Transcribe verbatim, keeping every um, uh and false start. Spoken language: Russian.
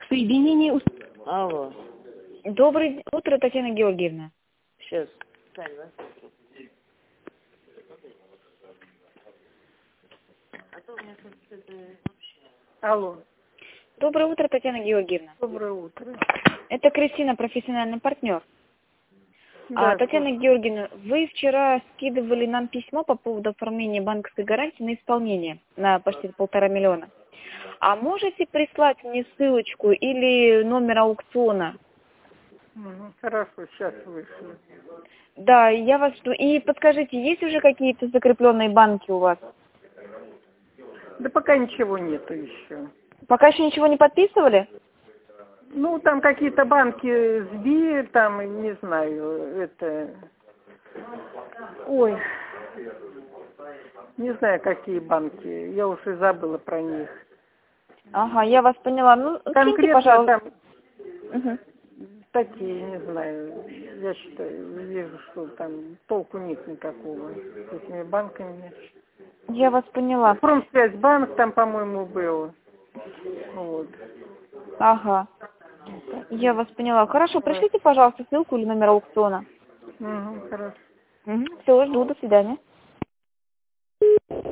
Соединение... ус- Алло, Доброе утро, Татьяна Георгиевна. сейчас. Тань, да? А то у меня тут это вообще... Алло, Доброе утро, Татьяна Георгиевна. доброе утро. Это Кристина, профессиональный партнер. Да, А, Татьяна Георгиевна, вы вчера скидывали нам письмо по поводу оформления банковской гарантии на исполнение на почти полтора миллиона. А можете прислать мне ссылочку или номер аукциона? Мгм, хорошо, сейчас вышлю. Да, я вас жду. И подскажите, есть уже какие-то закрепленные банки у вас? Да пока ничего нету еще. Пока еще ничего не подписывали? Ну, там какие-то банки сби, там, не знаю, это... Ой, не знаю, какие банки, я уже забыла про них. Ага, я вас поняла. Ну, киньте, Конкретно пожалуйста. там Мгм. такие, не знаю, я считаю, вижу, что там толку нет никакого с этими банками. Я вас поняла. Промсвязьбанк там, по-моему, был. Вот. Ага. Я вас поняла. Хорошо, пришлите, пожалуйста, ссылку или номер аукциона. Угу, хорошо. Все, жду, до свидания.